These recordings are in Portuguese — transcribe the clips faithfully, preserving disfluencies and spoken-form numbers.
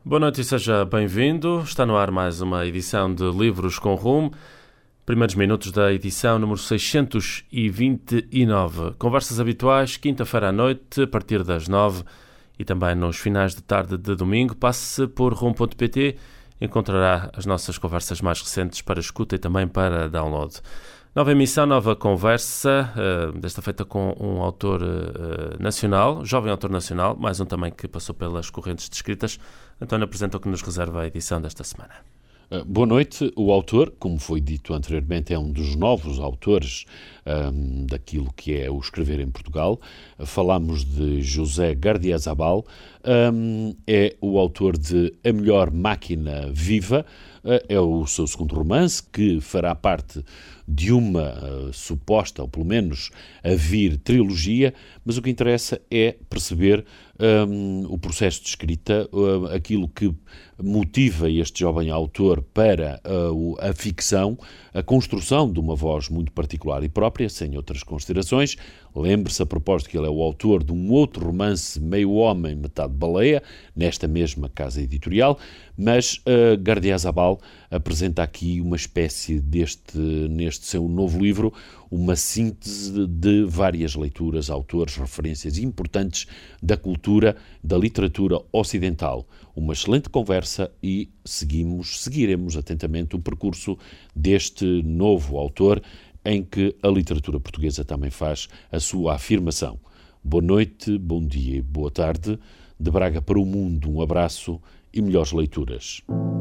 Boa noite e seja bem-vindo. Está no ar mais uma edição de Livros com Rumo. Primeiros minutos da edição número seiscentos e vinte e nove. Conversas habituais, quinta-feira à noite, a partir das nove e também nos finais de tarde de domingo. Passe por rumo ponto pt, encontrará as nossas conversas mais recentes para escuta e também para download. Nova emissão, nova conversa, uh, desta feita com um autor uh, nacional, jovem autor nacional, mais um também que passou pelas correntes descritas. António apresenta o que nos reserva a edição desta semana. Uh, boa noite. O autor, como foi dito anteriormente, é um dos novos autores um, daquilo que é o escrever em Portugal. Uh, falamos de José Gardiazabal, um, é o autor de A Melhor Máquina Viva. Uh, é o seu segundo romance, que fará parte de uma uh, suposta, ou pelo menos a vir, trilogia, mas o que interessa é perceber um, o processo de escrita, uh, aquilo que motiva este jovem autor para uh, a ficção, a construção de uma voz muito particular e própria, sem outras considerações. Lembre-se, a propósito, que ele é o autor de um outro romance, meio homem, metade baleia, nesta mesma casa editorial, mas uh, Gardiazabal apresenta aqui uma espécie deste, neste seu novo livro, uma síntese de várias leituras, autores, referências importantes da cultura, da literatura ocidental. Uma excelente conversa e seguimos, seguiremos atentamente o percurso deste novo autor, em que a literatura portuguesa também faz a sua afirmação. Boa noite, bom dia e boa tarde. De Braga para o mundo, um abraço e melhores leituras.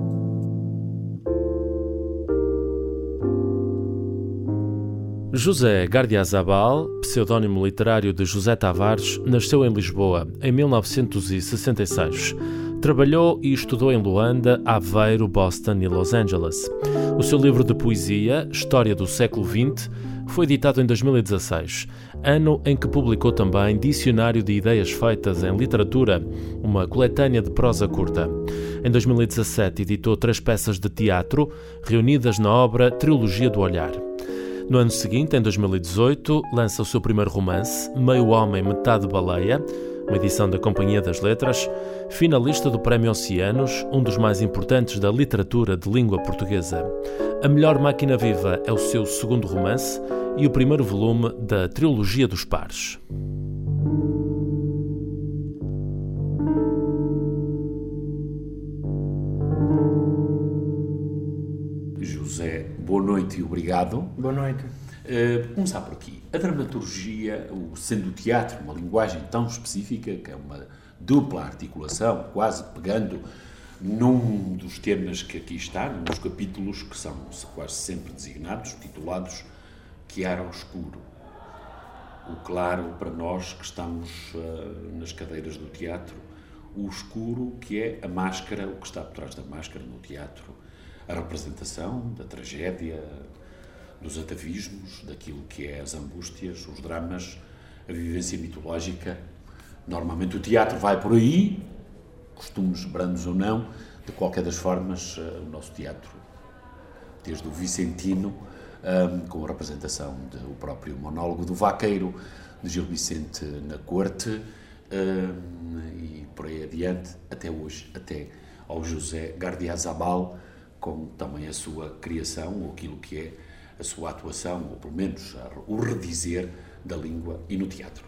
José Gardiazabal, pseudónimo literário de José Tavares, nasceu em Lisboa em mil novecentos e sessenta e seis. Trabalhou e estudou em Luanda, Aveiro, Boston e Los Angeles. O seu livro de poesia, História do século vinte, foi editado em dois mil e dezasseis, ano em que publicou também Dicionário de Ideias Feitas em Literatura, uma coletânea de prosa curta. Em dois mil e dezassete editou três peças de teatro, reunidas na obra Trilogia do Olhar. No ano seguinte, em dois mil e dezoito, lança o seu primeiro romance, Meio Homem, Metade Baleia, uma edição da Companhia das Letras, finalista do Prémio Oceanos, um dos mais importantes da literatura de língua portuguesa. A Melhor Máquina Viva é o seu segundo romance e o primeiro volume da Trilogia dos Pares. José, boa noite e obrigado. Boa noite. Uh, começar por aqui. A dramaturgia, o, sendo o teatro uma linguagem tão específica, que é uma dupla articulação, quase pegando num dos temas que aqui está, num dos capítulos que são quase sempre designados, titulados Chiaroscuro. O claro para nós que estamos uh, nas cadeiras do teatro, o escuro que é a máscara, o que está por trás da máscara no teatro, a representação da tragédia, dos atavismos, daquilo que é as angústias, os dramas, a vivência mitológica. Normalmente o teatro vai por aí, costumes brandos ou não, de qualquer das formas, o nosso teatro, desde o Vicentino, com a representação do próprio monólogo do Vaqueiro, de Gil Vicente na corte, e por aí adiante, até hoje, até ao José Gardiazabal, com também a sua criação, ou aquilo que é a sua atuação, ou pelo menos o redizer da língua e no teatro.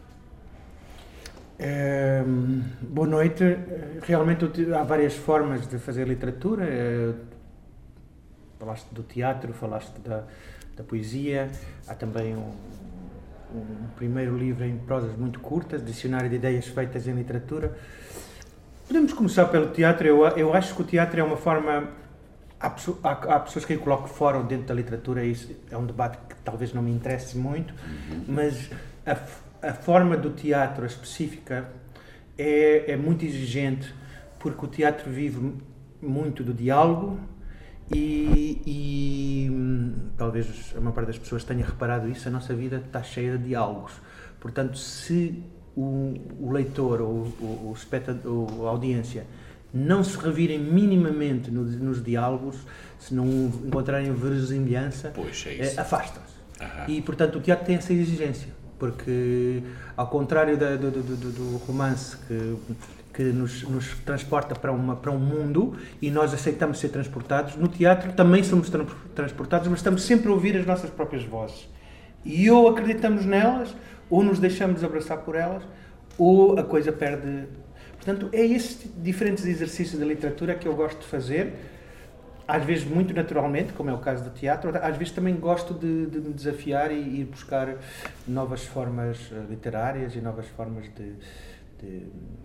É, boa noite. Realmente há várias formas de fazer literatura. É, falaste do teatro, falaste da, da poesia. Há também um, um primeiro livro em prosas muito curtas, Dicionário de Ideias Feitas em Literatura. Podemos começar pelo teatro. Eu, eu acho que o teatro é uma forma... Há, há, há pessoas que eu coloco fora ou dentro da literatura, isso é um debate que talvez não me interesse muito, uhum. mas a, a forma do teatro, a específica, é, é muito exigente, porque o teatro vive muito do diálogo e, e talvez a maior parte das pessoas tenha reparado isso, a nossa vida está cheia de diálogos. Portanto, se o, o leitor ou o, o espectador, ou a audiência não se revirem minimamente no, nos diálogos, se não encontrarem verosimilhança, é afastam-se. E, portanto, o teatro tem essa exigência, porque, ao contrário da, do, do, do, do romance, que, que nos, nos transporta para, uma, para um mundo e nós aceitamos ser transportados. No teatro também somos tra- transportados, mas estamos sempre a ouvir as nossas próprias vozes. E ou acreditamos nelas, ou nos deixamos abraçar por elas, ou a coisa perde... Portanto, é esses diferentes exercícios da literatura que eu gosto de fazer, às vezes muito naturalmente, como é o caso do teatro, às vezes também gosto de, de me desafiar e ir buscar novas formas literárias e novas formas de, de,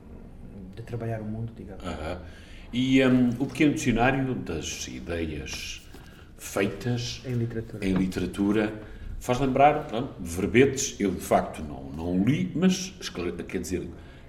de trabalhar o mundo, digamos. Uh-huh. E um, o pequeno dicionário das ideias feitas em literatura, em literatura faz lembrar, pronto, verbetes. Eu, de facto, não, não li, mas, quer dizer,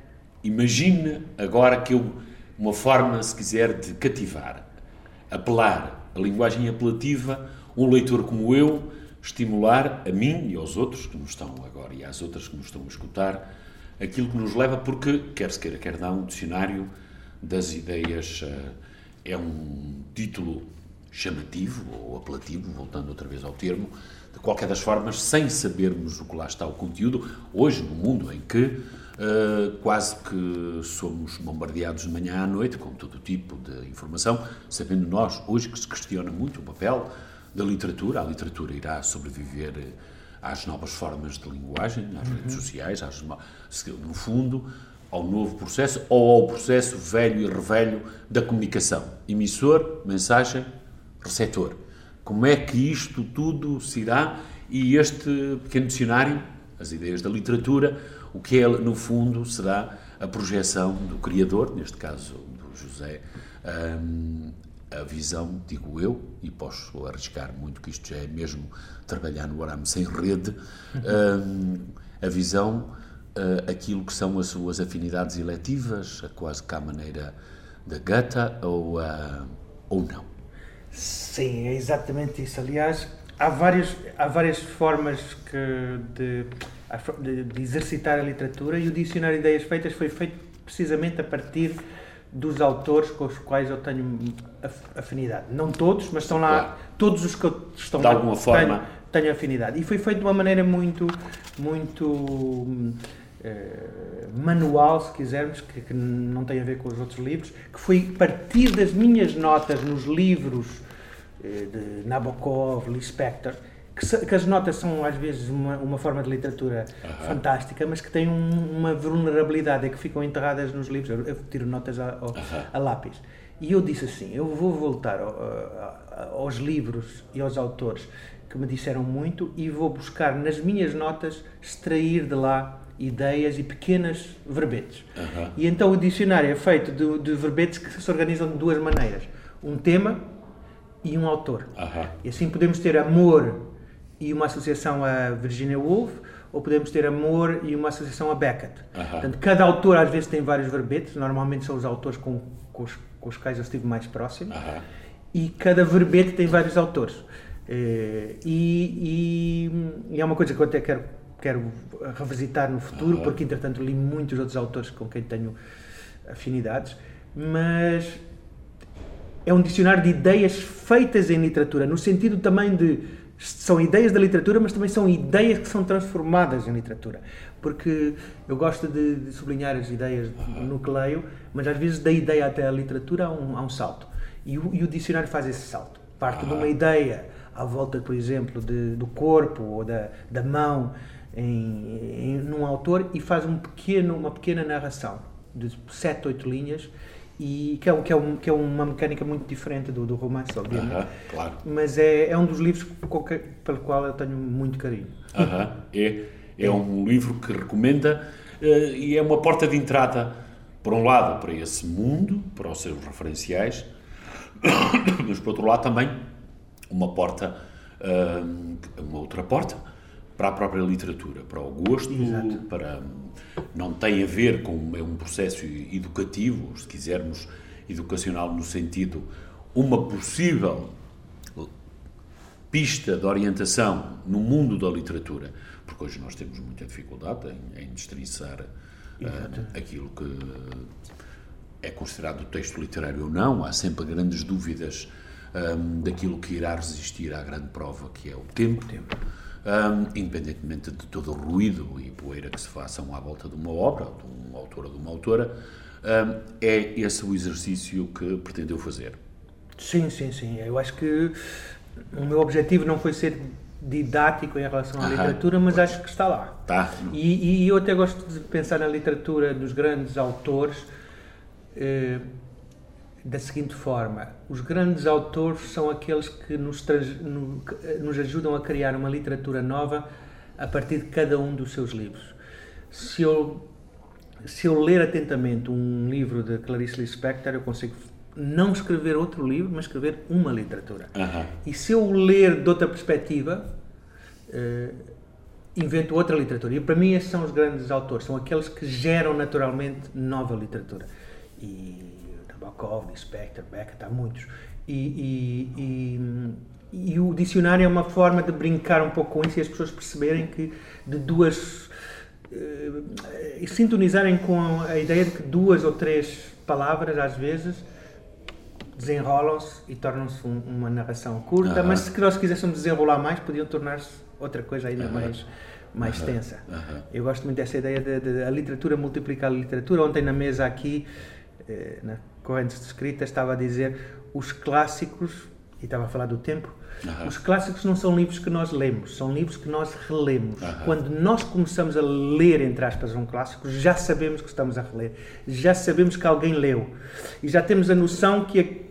imagina agora que eu, uma forma, se quiser, de cativar, apelar, a linguagem apelativa, um leitor como eu, estimular a mim e aos outros que nos estão agora e às outras que nos estão a escutar, aquilo que nos leva, porque, quer se queira, quer não, um dicionário das ideias uh, é um título chamativo ou apelativo, voltando outra vez ao termo, de qualquer das formas, sem sabermos o que lá está o conteúdo, hoje, no mundo em que uh, quase que somos bombardeados de manhã à noite com todo tipo de informação, sabendo nós, hoje, que se questiona muito o papel da literatura, a literatura irá sobreviver às novas formas de linguagem, às uhum. redes sociais, às, no fundo, ao novo processo, ou ao processo velho e revelho da comunicação. Emissor, mensagem, receptor. Como é que isto tudo se irá? E este pequeno dicionário, as ideias da literatura, o que é, no fundo, será a projeção do criador, neste caso do José, um, a visão, digo eu, e posso arriscar muito que isto já é mesmo trabalhar no arame sem rede, um, a visão, uh, aquilo que são as suas afinidades eletivas, quase que à maneira da Goethe, ou, uh, ou não. Sim, é exatamente isso. Aliás, há várias, há várias formas que de, de, de exercitar a literatura e o Dicionário de Ideias Feitas foi feito precisamente a partir dos autores com os quais eu tenho afinidade. Não todos, mas estão lá, claro. Todos os que estão de lá alguma forma. Tenho, tenho afinidade. E foi feito de uma maneira muito, muito eh, manual, se quisermos, que, que não tem a ver com os outros livros, que foi partir das minhas notas nos livros eh, de Nabokov, Lispector, que, que as notas são às vezes uma, uma forma de literatura uh-huh. fantástica, mas que têm um, uma vulnerabilidade, é que ficam enterradas nos livros. Eu, eu tiro notas a, a, uh-huh. a lápis. E eu disse assim, eu vou voltar ao, a, aos livros e aos autores que me disseram muito e vou buscar nas minhas notas, extrair de lá ideias e pequenas verbetes. Uh-huh. E então o dicionário é feito de, de verbetes que se organizam de duas maneiras. Um tema e um autor. Uh-huh. E assim podemos ter amor e uma associação a Virginia Woolf, ou podemos ter amor e uma associação a Beckett. Uh-huh. Portanto, cada autor às vezes tem vários verbetes, normalmente são os autores com, com, os, com os quais eu estive mais próximo, uh-huh. e cada verbete tem vários autores. E, e, e é uma coisa que eu até quero, quero revisitar no futuro, uh-huh. porque entretanto li muitos outros autores com quem tenho afinidades, mas é um dicionário de ideias feitas em literatura, no sentido também de são ideias da literatura, mas também são ideias que são transformadas em literatura. Porque eu gosto de, de sublinhar as ideias uhum. no que leio, mas às vezes da ideia até a literatura há um, há um salto. E o, e o dicionário faz esse salto. Parte uhum. de uma ideia à volta, por exemplo, de, do corpo ou da, da mão em, em, num autor e faz um pequeno, uma pequena narração de sete, oito linhas, e que é, que, é um, que é uma mecânica muito diferente do, do romance, obviamente. Uh-huh, claro. Mas é, é um dos livros que, pelo qual eu tenho muito carinho. Uh-huh. É, é um livro que recomenda uh, e é uma porta de entrada, por um lado, para esse mundo, para os seus referenciais, mas, por outro lado, também uma porta, uh, uma outra porta, para a própria literatura, para o gosto, Exato. para... Não tem a ver com um processo educativo, se quisermos, educacional no sentido, uma possível pista de orientação no mundo da literatura, porque hoje nós temos muita dificuldade em, em destrinçar uh, aquilo que é considerado texto literário ou não. Há sempre grandes dúvidas um, daquilo que irá resistir à grande prova, que é o tempo. tempo. Um, independentemente de todo o ruído e poeira que se façam à volta de uma obra, de um autor ou de uma autora, é esse o exercício que pretendeu fazer? Sim, sim, sim. Eu acho que o meu objetivo não foi ser didático em relação à Aham, literatura, mas acho que está lá. Tá. E, e eu até gosto de pensar na literatura dos grandes autores eh, da seguinte forma: os grandes autores são aqueles que nos, trans, no, que nos ajudam a criar uma literatura nova a partir de cada um dos seus livros. Se eu, se eu ler atentamente um livro de Clarice Lispector, eu consigo não escrever outro livro, mas escrever uma literatura. Uhum. E se eu ler de outra perspectiva, uh, invento outra literatura. E para mim esses são os grandes autores, são aqueles que geram naturalmente nova literatura. E Nabokov, Lispector, Beckett, há muitos. E, e, e, e o dicionário é uma forma de brincar um pouco com isso e as pessoas perceberem que de duas... Uh, e sintonizarem com a ideia de que duas ou três palavras, às vezes, desenrolam-se e tornam-se um, uma narração curta, uh-huh. mas se nós quiséssemos desenrolar mais, podiam tornar-se outra coisa ainda uh-huh. mais, mais uh-huh. tensa. Uh-huh. Eu gosto muito dessa ideia de, de, de a literatura multiplicar a literatura. Ontem na mesa aqui, eh, na Correntes de Escrita, estava a dizer os clássicos, e estava a falar do tempo, uh-huh. os clássicos não são livros que nós lemos, são livros que nós relemos. Uh-huh. Quando nós começamos a ler, entre aspas, um clássico, já sabemos que estamos a reler, já sabemos que alguém leu, e já temos a noção que a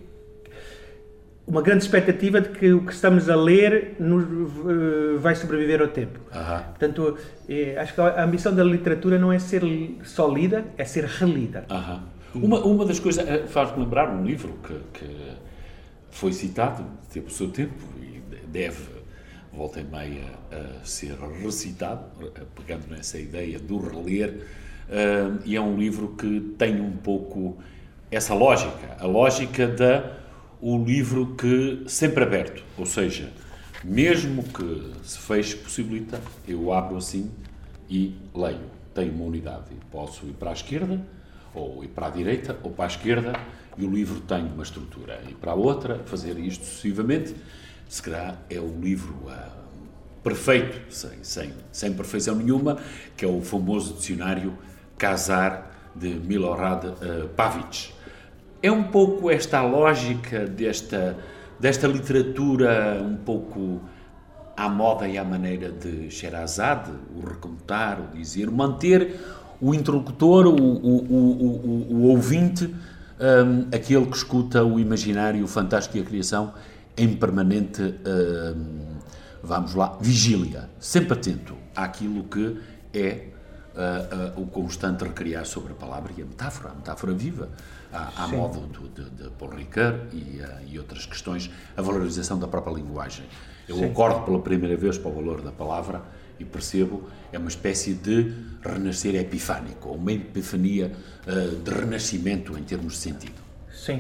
uma grande expectativa de que o que estamos a ler nos, uh, vai sobreviver ao tempo. Uh-huh. Portanto, eh, acho que a ambição da literatura não é ser só lida, é ser relida. Uh-huh. Uma, uma das coisas, faz-me lembrar um livro que, que foi citado, teve o seu tempo e deve, volta e meia, a ser recitado, pegando nessa ideia do reler, uh, e é um livro que tem um pouco essa lógica, a lógica da o livro que sempre aberto, ou seja, mesmo que se feche, possibilita, eu abro assim e leio. Tenho uma unidade e posso ir para a esquerda, ou ir para a direita, ou para a esquerda, e o livro tem uma estrutura. E para a outra, fazer isto sucessivamente, se calhar é o livro uh, perfeito, sem, sem, sem perfeição nenhuma, que é o famoso dicionário Kazar de Milorad uh, Pavic. É um pouco esta a lógica desta, desta literatura um pouco à moda e à maneira de Sherazade, o recontar, o dizer, manter o interlocutor, o, o, o, o, o ouvinte, um, aquele que escuta o imaginário, o fantástico e a criação, em permanente, um, vamos lá, vigília, sempre atento àquilo que é uh, uh, o constante recriar sobre a palavra e a metáfora, a metáfora viva. À, à modo do, de, de Paul Ricoeur e, uh, e outras questões, a valorização da própria linguagem. Eu Sim. acordo pela primeira vez para o valor da palavra e percebo, é uma espécie de renascer epifânico, ou uma epifania uh, de renascimento em termos de sentido. Sim.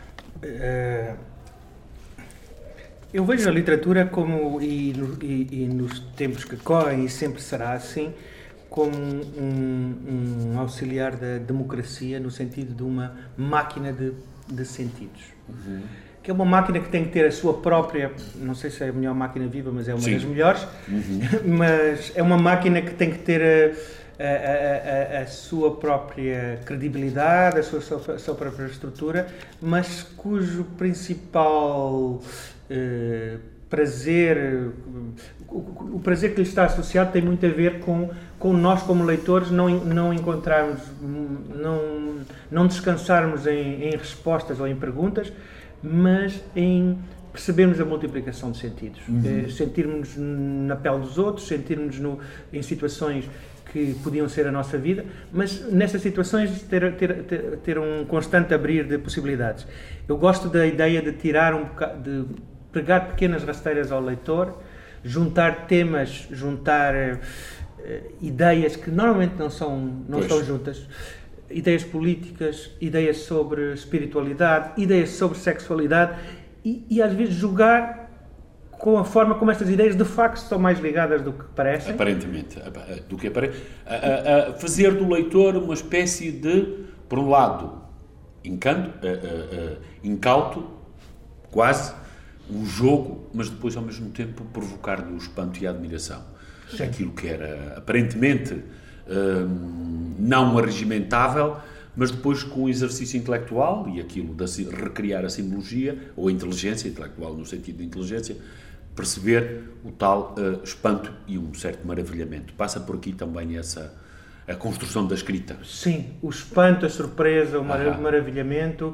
Uh, eu vejo a literatura como, e, e, e nos tempos que correm, e sempre será assim, como um, um auxiliar da democracia, no sentido de uma máquina de, de sentidos. Uhum. Que é uma máquina que tem que ter a sua própria, não sei se é a melhor máquina viva, mas é uma Sim. das melhores, uhum. mas é uma máquina que tem que ter a, a, a, a sua própria credibilidade, a sua, a sua própria estrutura, mas cujo principal eh, prazer, o, o prazer que lhe está associado tem muito a ver com, com nós como leitores não, não encontrarmos, não, não descansarmos em, em respostas ou em perguntas, mas em percebermos a multiplicação de sentidos, uhum. sentirmos na pele dos outros, sentirmos no, em situações que podiam ser a nossa vida, mas nessas situações ter, ter, ter, ter um constante abrir de possibilidades. Eu gosto da ideia de tirar um bocado, de pregar pequenas rasteiras ao leitor, juntar temas, juntar uh, ideias que normalmente não são, não estão juntas, ideias políticas, ideias sobre espiritualidade, ideias sobre sexualidade e, e às vezes jogar com a forma como estas ideias de facto estão mais ligadas do que parecem. Aparentemente, do que aparece. A, a, a fazer do leitor uma espécie de, por um lado, encanto, a, a, a, incauto, quase, um jogo, mas depois ao mesmo tempo provocar-lhe o espanto e a admiração. Sim. Aquilo que era aparentemente hum, não regimentável, mas depois com o exercício intelectual e aquilo de recriar a simbologia, ou a inteligência intelectual no sentido de inteligência, perceber o tal uh, espanto e um certo maravilhamento. Passa por aqui também essa a construção da escrita. Sim, o espanto, a surpresa, o mar- maravilhamento,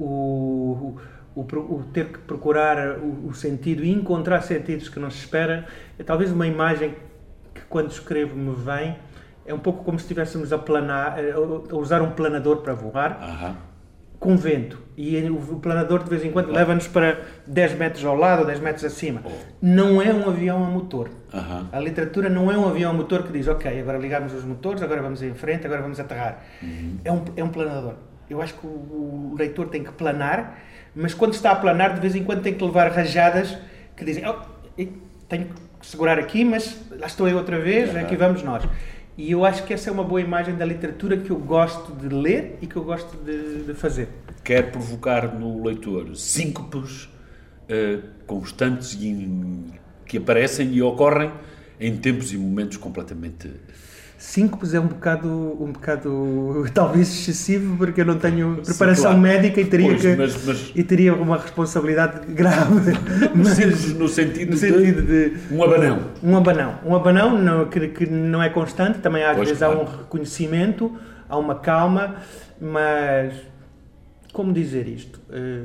o, o, o, o ter que procurar o, o sentido e encontrar sentidos que não se espera. É talvez uma imagem que quando escrevo me vem. É um pouco como se estivéssemos a planar, a usar um planador para voar, Aham. com vento. E o planador, de vez em quando, leva-nos para dez metros ao lado ou dez metros acima. Oh. Não é um avião a motor. Aham. A literatura não é um avião a motor que diz, ok, agora ligamos os motores, agora vamos em frente, agora vamos aterrar. Uhum. É, um, é um planador. Eu acho que o, o leitor tem que planar, mas quando está a planar, de vez em quando tem que levar rajadas que dizem, oh, tenho que segurar aqui, mas lá estou eu outra vez, Aham. aqui vamos nós. E eu acho que essa é uma boa imagem da literatura que eu gosto de ler e que eu gosto de, de fazer. Quer provocar no leitor síncopes uh, constantes e in, que aparecem e ocorrem em tempos e momentos completamente... Síncopes é um bocado, um bocado talvez excessivo, porque eu não tenho preparação Sim, claro. médica e teria, Pois, que, mas, mas... e teria uma responsabilidade grave. Mas, Síncopes no sentido, no sentido de, de um abanão. Um abanão. Um abanão não, que, que não é constante, também às Pois, vezes claro. há um reconhecimento, há uma calma, mas... Como dizer isto?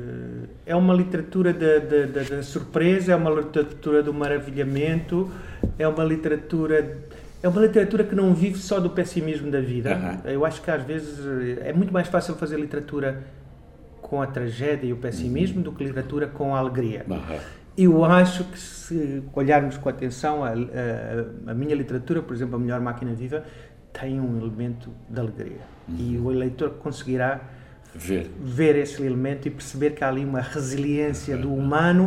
É uma literatura da, da, da, da surpresa, é uma literatura do maravilhamento, é uma literatura... É uma literatura que não vive só do pessimismo da vida. Uhum. Eu acho que às vezes é muito mais fácil fazer literatura com a tragédia e o pessimismo uhum. do que literatura com a alegria. Uhum. Eu acho que se olharmos com atenção, a, a, a minha literatura, por exemplo, A Melhor Máquina Viva, tem um elemento de alegria. Uhum. E o leitor conseguirá ver. ver esse elemento e perceber que há ali uma resiliência uhum. do humano,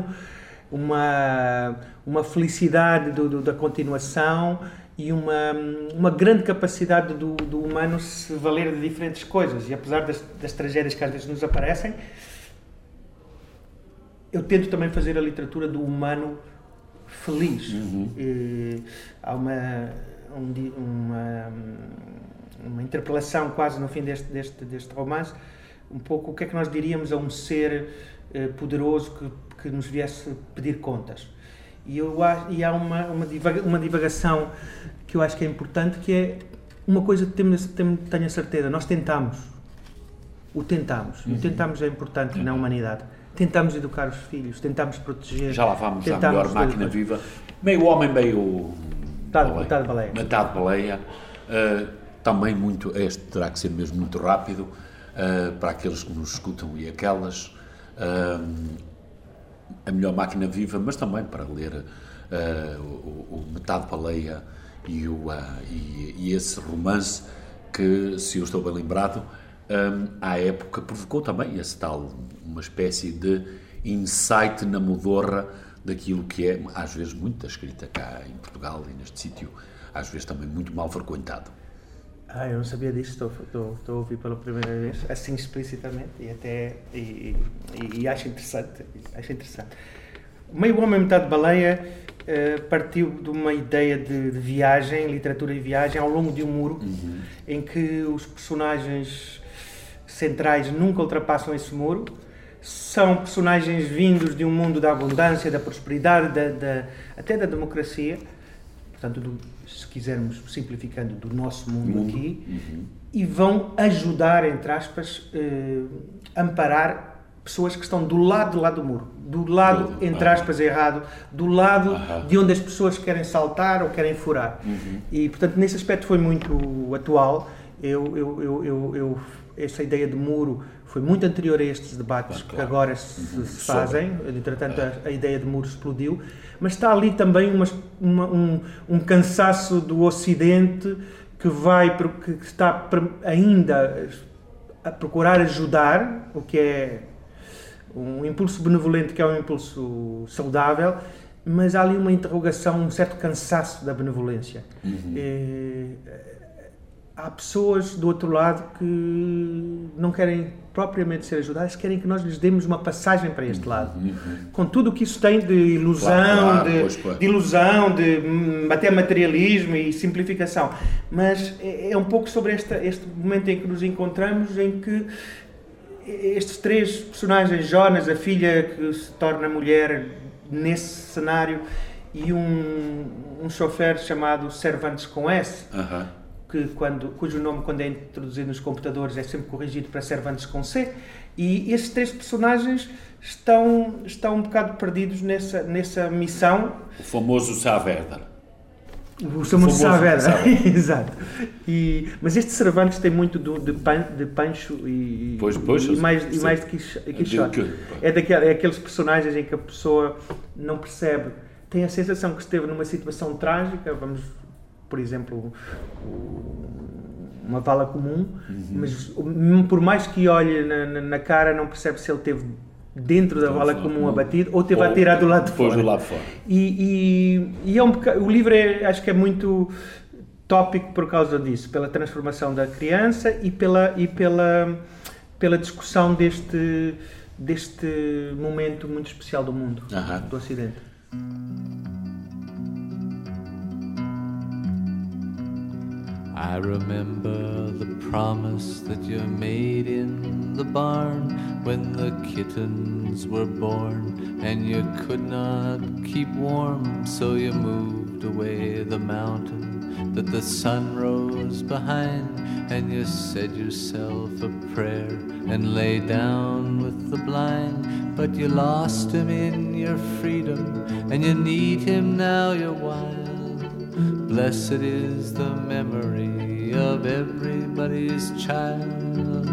uma, uma felicidade do, do, da continuação e uma, uma grande capacidade do, do humano se valer de diferentes coisas. E apesar das, das tragédias que às vezes nos aparecem, eu tento também fazer a literatura do humano feliz. Uhum. E, há uma, um, uma, uma interpelação quase no fim deste, deste, deste romance, um pouco o que é que nós diríamos a um ser eh, poderoso que, que nos viesse pedir contas. E, eu, e há uma, uma, divaga, uma divagação que eu acho que é importante, que é uma coisa que tenho, tenho a certeza, nós tentamos, o tentamos, uhum. e o tentamos é importante uhum. na humanidade. Tentamos educar os filhos, tentamos proteger. Já lá vamos à Melhor Máquina Viva. Meio homem, meio metade baleia. Metade baleia. Metade baleia. Uh, também muito, este terá que ser mesmo muito rápido, uh, para aqueles que nos escutam e aquelas. Uh, A Melhor Máquina Viva, mas também para ler uh, o, o Metade Baleia e, o, uh, e, e esse romance que, se eu estou bem lembrado, um, à época provocou também esse tal, uma espécie de insight na modorra daquilo que é, às vezes, muita escrita cá em Portugal e neste sítio, às vezes também muito mal frequentado. Ah, eu não sabia disso, estou, estou, estou a ouvir pela primeira vez, assim explicitamente, e até, e, e, e acho interessante, acho interessante. Meio Homem, Metade Baleia uh, partiu de uma ideia de, de viagem, literatura e viagem, ao longo de um muro, uhum. em que os personagens centrais nunca ultrapassam esse muro, são personagens vindos de um mundo da abundância, da prosperidade, da, da, até da democracia, portanto, do, se quisermos, simplificando, do nosso mundo, mundo. aqui, uhum. e vão ajudar, entre aspas, eh, amparar pessoas que estão do lado do lado do muro, do lado, uhum. entre aspas, errado, do lado uhum. de onde as pessoas querem saltar ou querem furar. Uhum. E, portanto, nesse aspecto foi muito atual. Eu, eu, eu, eu, eu, essa ideia de muro foi muito anterior a estes debates, claro, que agora se, uhum. se fazem. Entretanto, a, a ideia de muro explodiu. Mas está ali também uma, uma, um, um cansaço do Ocidente que, vai, que está ainda a procurar ajudar, o que é um impulso benevolente, que é um impulso saudável, mas há ali uma interrogação, um certo cansaço da benevolência. Uhum. E, há pessoas do outro lado que não querem propriamente ser ajudadas, querem que nós lhes demos uma passagem para este lado. Uhum. Com tudo o que isso tem de ilusão, claro, claro, de, pois, pois. de ilusão, de até materialismo e simplificação. Mas é, é um pouco sobre esta, este momento em que nos encontramos, em que estes três personagens, Jonas, a filha que se torna mulher nesse cenário, e um, um chofer chamado Cervantes com S, uhum. que quando, cujo nome, quando é introduzido nos computadores, é sempre corrigido para Cervantes com C, e esses três personagens estão, estão um bocado perdidos nessa, nessa missão. O famoso Saavedra. O famoso Saavedra, exato. E, mas este Cervantes tem muito do, de, pan, de Pancho e, pois, pois, e, mais, e mais de Quixote. É, daquele, é aqueles personagens em que a pessoa não percebe, tem a sensação que esteve numa situação trágica, vamos... por exemplo, uma vala comum, uhum. mas por mais que olhe na, na cara, não percebe se ele teve dentro da vala comum abatido ou teve ou atirado do lado de fora. Do lado de fora. E, e, e é um bocado, o livro é, acho que é muito tópico por causa disso, pela transformação da criança e pela, e pela, pela discussão deste, deste momento muito especial do mundo, uhum. do Ocidente. I remember the promise that you made in the barn when the kittens were born and you could not keep warm, so you moved away the mountain that the sun rose behind, and you said yourself a prayer and lay down with the blind, but you lost him in your freedom and you need him now you're wild. Blessed is the memory of everybody's child.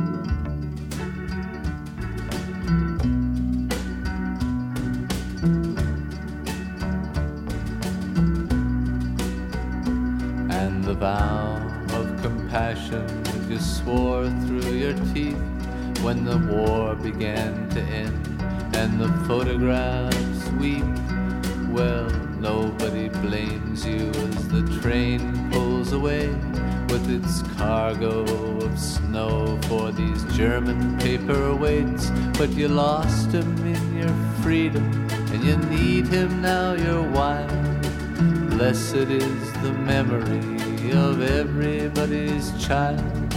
And the vow of compassion that you swore through your teeth when the war began to end and the photographs weep, well, nobody blames you as the train pulls away with its cargo of snow for these German paperweights. But you lost him in your freedom and you need him now you're wild. Blessed is the memory of everybody's child.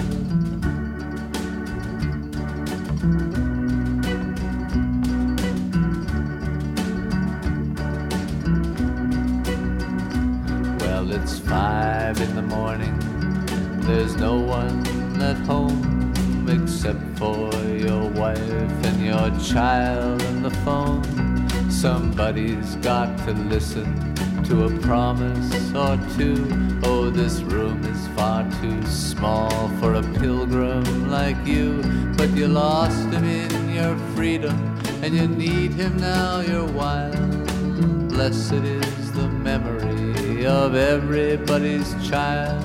It's five in the morning, there's no one at home except for your wife and your child on the phone. Somebody's got to listen to a promise or two. Oh, this room is far too small for a pilgrim like you, but you lost him in your freedom and you need him now you're wild. Blessed is the memory of everybody's child.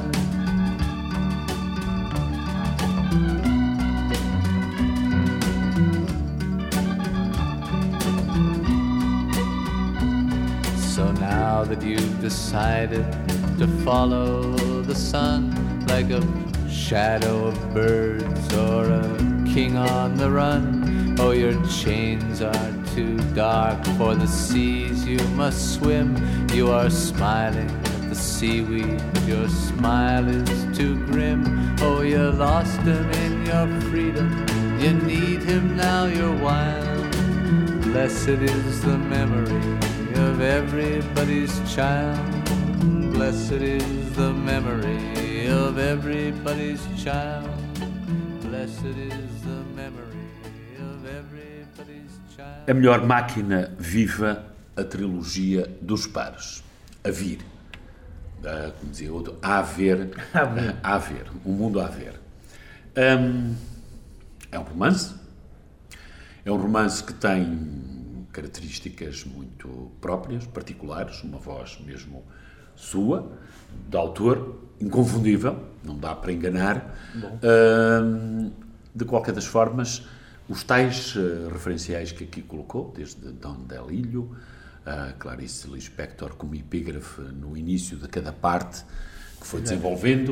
So now that you've decided to follow the sun like a shadow of birds or a king on the run, oh, your chains are too dark for the seas you must swim. You are smiling at the seaweed, but your smile is too grim. Oh, you lost him in your freedom, you need him now you're wild. Blessed is the memory of everybody's child. Blessed is the memory of everybody's child. Blessed is the memory of everybody's child. A melhor máquina viva, a trilogia dos pares. A vir. Uh, como dizia outro, a haver. Uh, a haver. Um mundo a haver. Um, é um romance. É um romance que tem características muito próprias, particulares, uma voz mesmo sua, de autor, inconfundível, não dá para enganar. Uh, de qualquer das formas, os tais uh, referenciais que aqui colocou, desde Don Delillo, uh, Clarice Lispector como epígrafe no início de cada parte que foi desenvolvendo,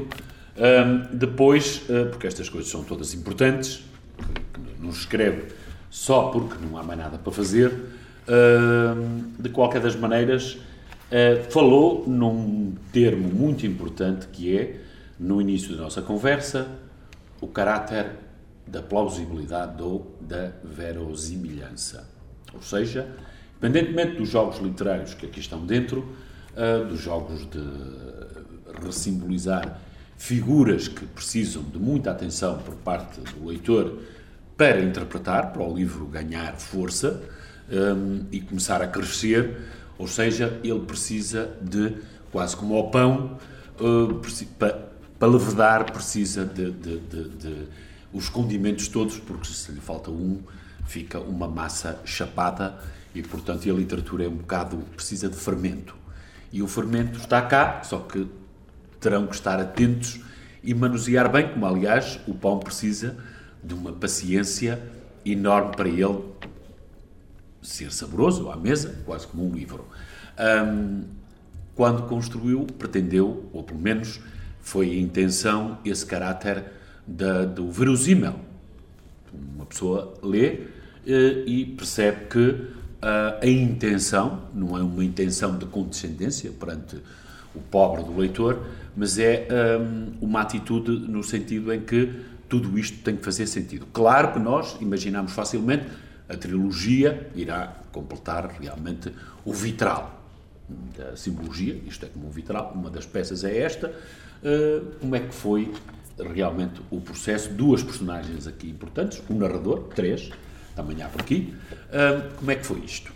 Um, depois, uh, porque estas coisas são todas importantes, que, que não escreve só porque não há mais nada para fazer, uh, de qualquer das maneiras, uh, falou num termo muito importante que é, no início da nossa conversa, o caráter da plausibilidade ou da verosimilhança. Ou seja, independentemente dos jogos literários que aqui estão dentro, uh, dos jogos de ressimbolizar figuras que precisam de muita atenção por parte do leitor para interpretar, para o livro ganhar força um, e começar a crescer, ou seja, ele precisa de, quase como ao pão, uh, para, para levedar precisa de, de, de, de os condimentos todos, porque se lhe falta um, fica uma massa chapada e, portanto, e a literatura é um bocado, precisa de fermento. E o fermento está cá, só que terão que estar atentos e manusear bem, como, aliás, o pão precisa de uma paciência enorme para ele ser saboroso à mesa, quase como um livro. Um, quando construiu, pretendeu, ou pelo menos foi a intenção, esse caráter da, do verosímil. Uma pessoa lê eh, e percebe que uh, a intenção, não é uma intenção de condescendência perante o pobre do leitor, mas é um, uma atitude no sentido em que tudo isto tem que fazer sentido. Claro que nós imaginamos facilmente a trilogia irá completar realmente o vitral da simbologia, isto é como um vitral, uma das peças é esta. Uh, como é que foi realmente o processo? Duas personagens aqui importantes, um narrador, três, também há por aqui. Uh, como é que foi isto?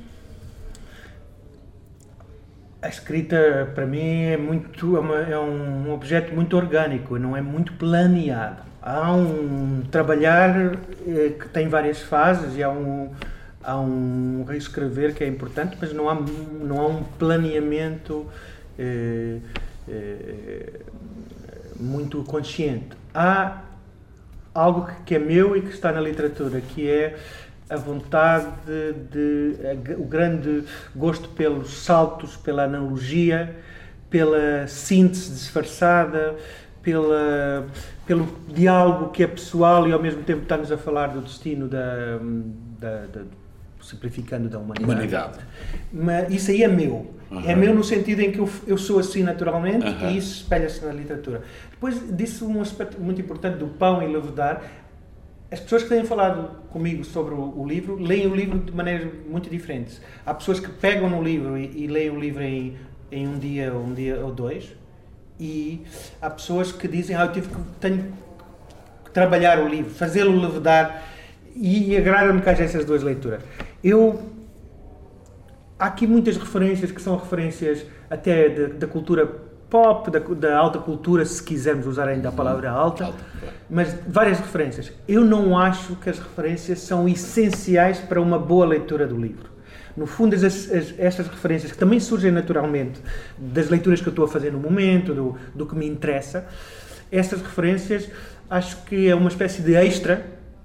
A escrita, para mim, é, muito, é, uma, é um objeto muito orgânico, não é muito planeado. Há um trabalhar eh, que tem várias fases e há um, há um reescrever que é importante, mas não há, não há um planeamento eh, eh, muito consciente. Há algo que, que é meu e que está na literatura, que é a vontade de, de, o grande gosto pelos saltos, pela analogia, pela síntese disfarçada, pela, pelo diálogo que é pessoal e ao mesmo tempo está-nos a falar do destino da, da, da simplificando, da humanidade. Humanidade. Mas isso aí é meu. Uhum. É meu no sentido em que eu, eu sou assim naturalmente, uhum, e isso espelha-se na literatura. Depois disse um aspecto muito importante do pão e levedar. As pessoas que têm falado comigo sobre o, o livro, leem o livro de maneiras muito diferentes. Há pessoas que pegam no livro e, e leem o livro em, em um dia, um dia ou dois, e há pessoas que dizem, ah, eu tive que, tenho que trabalhar o livro, fazê-lo levedar, e, e agrada-me que haja essas duas leituras. Eu, há aqui muitas referências que são referências até da cultura pop, da, da alta cultura, se quisermos usar ainda a palavra alta, alta, mas várias referências. Eu não acho que as referências são essenciais para uma boa leitura do livro. No fundo, as, as, estas referências, que também surgem naturalmente das leituras que eu estou a fazer no momento, do, do que me interessa, estas referências acho que é uma espécie de extra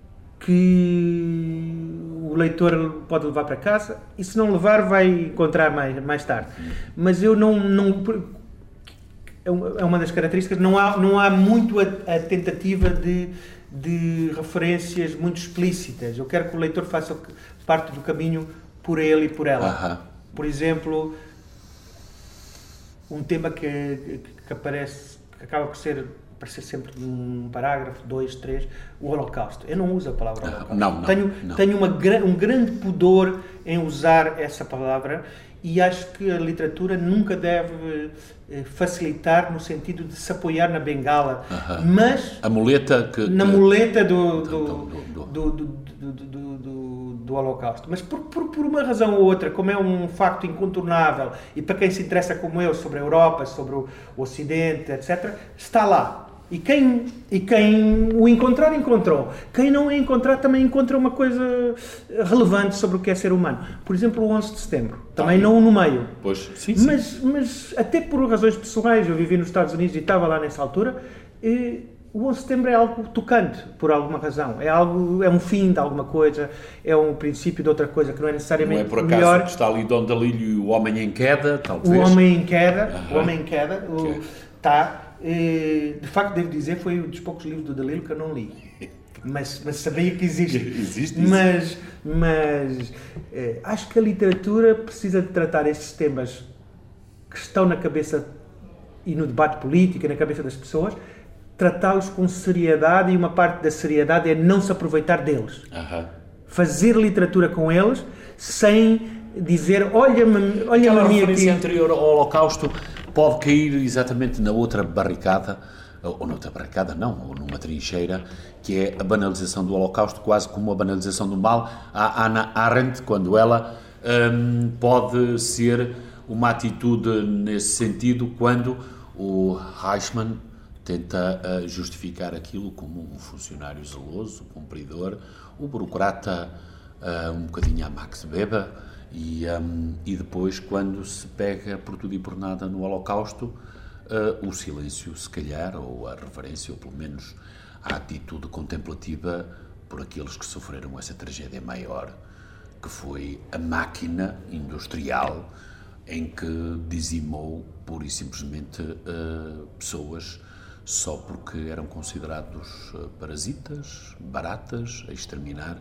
que o leitor pode levar para casa e, se não levar, vai encontrar mais, mais tarde. Mas eu não... não é uma das características, não há, não há muito a, a tentativa de, de referências muito explícitas. Eu quero que o leitor faça parte do caminho por ele e por ela. Uh-huh. Por exemplo, um tema que, que aparece, que acaba por ser, aparecer sempre num parágrafo, dois, três, o Holocausto. Eu não uso a palavra Holocausto. Uh, não, não, tenho não. tenho uma, um grande pudor em usar essa palavra. E acho que a literatura nunca deve facilitar no sentido de se apoiar na bengala, uh-huh, mas a muleta que, na que... muleta do, do, do, do, do, do, do, do, do Holocausto. Mas por, por, por uma razão ou outra, como é um facto incontornável, e para quem se interessa como eu sobre a Europa, sobre o Ocidente, etcétera, está lá. E quem, e quem o encontrar, encontrou. Quem não o encontrar, também encontra uma coisa relevante sobre o que é ser humano. Por exemplo, o onze de setembro. Também ah, não no meio. Pois, sim, sim. Mas, mas até por razões pessoais, eu vivi nos Estados Unidos e estava lá nessa altura, e o onze de setembro é algo tocante, por alguma razão. É, algo, é um fim de alguma coisa, é um princípio de outra coisa que não é necessariamente melhor. Não é por acaso melhor. Que está ali Dom Dalílio e o Homem em Queda, talvez? O Homem em Queda, uh-huh. o Homem em Queda, o, está... de facto, devo dizer, foi um dos poucos livros do Dalilo que eu não li. Mas, mas sabia que existe. Existe mas mas eh, acho que a literatura precisa de tratar esses temas que estão na cabeça e no debate político e na cabeça das pessoas, tratá-los com seriedade, e uma parte da seriedade é não se aproveitar deles. Uh-huh. Fazer literatura com eles sem dizer, olha-me, olha-me Aquela a mim referência aqui. anterior ao Holocausto pode cair exatamente na outra barricada, ou noutra barricada não, ou numa trincheira, que é a banalização do Holocausto, quase como a banalização do mal. A Hannah Arendt, quando ela hum, pode ser uma atitude nesse sentido, quando o Eichmann tenta uh, justificar aquilo como um funcionário zeloso, cumpridor, o burocrata uh, um bocadinho a Max Weber, e, um, e depois, quando se pega por tudo e por nada no Holocausto, uh, o silêncio, se calhar, ou a reverência, ou pelo menos a atitude contemplativa por aqueles que sofreram essa tragédia maior, que foi a máquina industrial em que dizimou pura e simplesmente uh, pessoas só porque eram considerados uh, parasitas, baratas, a exterminar,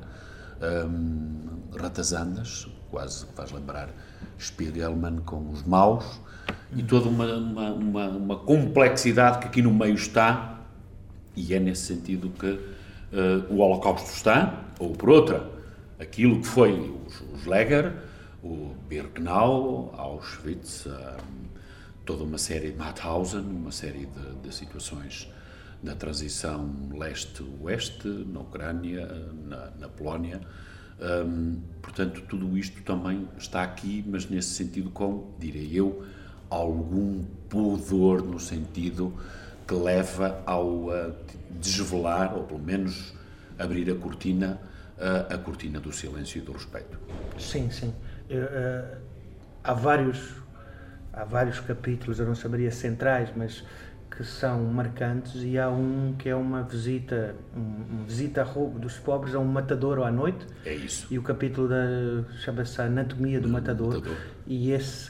um, ratazanas, quase faz lembrar Spiegelman com os maus, e toda uma, uma, uma, uma complexidade que aqui no meio está, e é nesse sentido que uh, o Holocausto está, ou por outra, aquilo que foi os, os Lager, o Birkenau, Auschwitz, um, toda uma série de Mauthausen, uma série de, de situações na transição leste-oeste, na Ucrânia, na, na Polónia. Um, portanto, tudo isto também está aqui, mas nesse sentido com, direi eu, algum pudor, no sentido que leva ao uh, desvelar, ou pelo menos abrir a cortina, uh, a cortina do silêncio e do respeito. Sim, sim. Eu, uh, há vários há vários capítulos, eu não saberia centrais, mas que são marcantes, e há um que é uma visita um, uma visita a roubo dos pobres a um matadouro à noite. É isso. E o capítulo da, chama-se Anatomia do, do matador. matador. E esse